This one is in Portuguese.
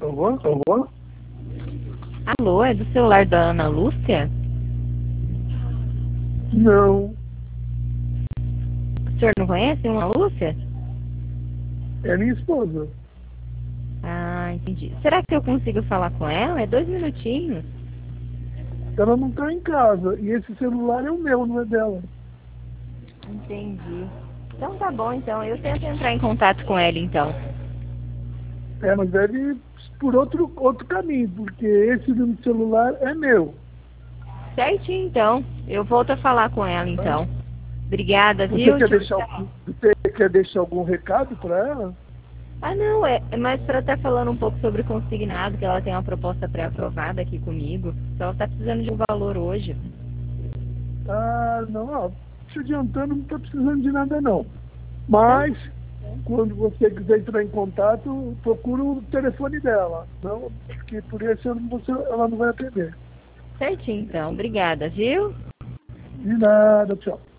Alô? Alô? Alô, é do celular da Ana Lúcia? Não, O senhor não conhece Ana Lúcia? é minha esposa. Ah, entendi. Será que eu consigo falar com ela? É 2 minutinhos. Ela não está em casa e esse celular é o meu, não é dela. Entendi. Então tá bom, então. Eu tento entrar em contato com ela, então. É, mas deve ir por outro caminho, porque esse número de celular é meu. Certinho, então. Eu volto a falar com ela, então. Obrigada, Você viu? quer deixar algum recado para ela? Ah, não, é mais para estar falando um pouco sobre o consignado, que ela tem uma proposta pré-aprovada aqui comigo. Só ela tá precisando de um valor hoje. Ah, não, ó, te adiantando, não está precisando de nada não. Então, Mas, quando você quiser entrar em contato, procura o telefone dela. Não, porque por esse ela não vai atender. certinho, então. Obrigada, viu? De nada, tchau.